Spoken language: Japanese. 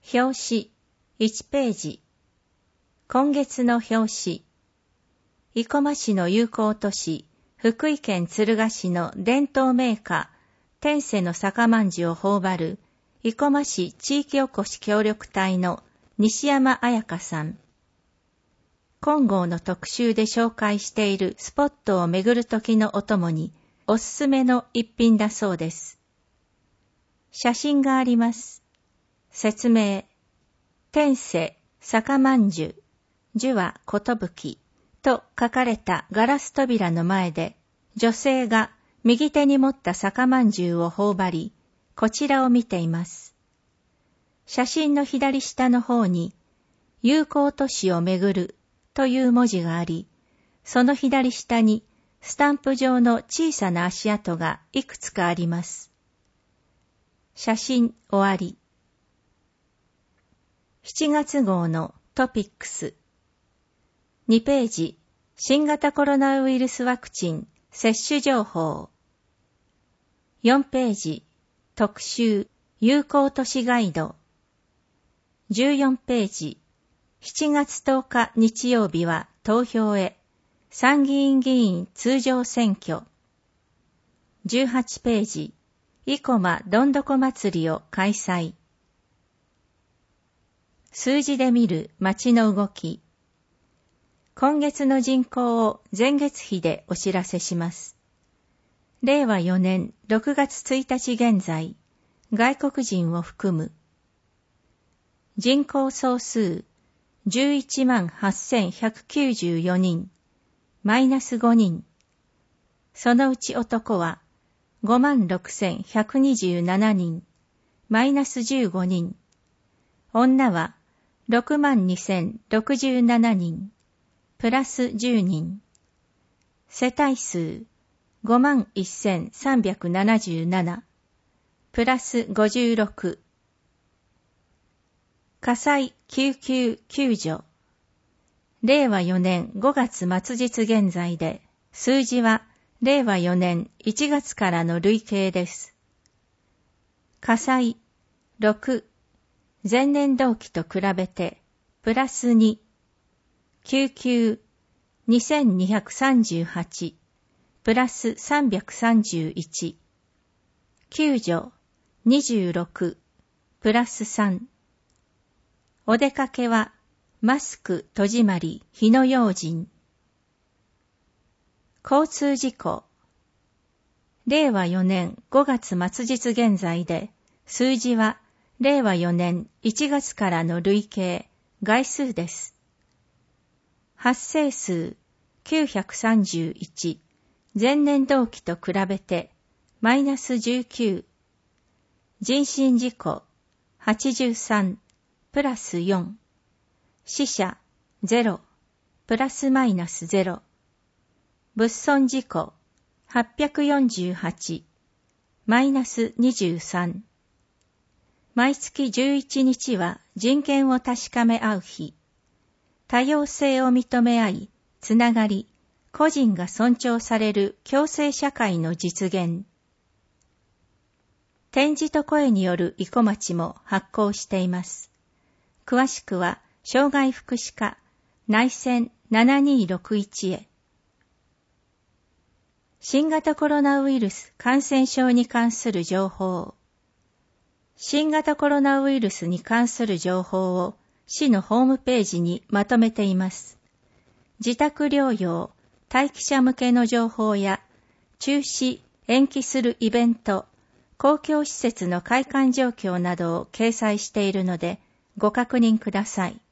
表紙1ページ。今月の表紙。生駒市の友好都市、福井県敦賀市の伝統銘菓、天世の酒まんじゅうを頬張る、生駒市地域おこし協力隊の西山彩香さん。今号の特集で紹介しているスポットを巡る時のお供に、おすすめの一品だそうです。写真があります。説明。天世、酒まんじゅう、樹はことぶきと書かれたガラス扉の前で、女性が右手に持った酒まんじゅうを頬張り、こちらを見ています。写真の左下の方に、友好都市をめぐるという文字があり、その左下にスタンプ状の小さな足跡がいくつかあります。写真終わり。7月号のトピックス。2ページ、新型コロナウイルスワクチン接種情報。4ページ、特集、友好都市ガイド。14ページ、7月10日日曜日は投票へ、参議院議員通常選挙。18ページ、生駒どんどこ祭りを開催。数字で見る街の動き。今月の人口を前月比でお知らせします。令和4年6月1日現在、外国人を含む。人口総数 118,194 人、マイナス5人。そのうち男は 56,127 人、マイナス15人。女は62,067 人、プラス10人。世帯数 51,377、プラス56。火災救急救助。令和4年5月末日現在で、数字は令和4年1月からの累計です。火災6、前年同期と比べて、プラス2、救急2238、プラス331、救助26、プラス3。お出かけは、マスク戸締まり火の用心。交通事故。令和4年5月末日現在で、数字は令和4年1月からの累計、概数です。発生数931、前年同期と比べて、マイナス19。人身事故83、プラス4。死者0、プラスマイナス0。物損事故848、マイナス23。毎月11日は人権を確かめ合う日。多様性を認め合い、つながり、個人が尊重される共生社会の実現。点字と声による生駒町も発行しています。詳しくは、障害福祉課内線7261へ。新型コロナウイルス感染症に関する情報。新型コロナウイルスに関する情報を市のホームページにまとめています。自宅療養、待機者向けの情報や、中止、延期するイベント、公共施設の開館状況などを掲載しているので、ご確認ください。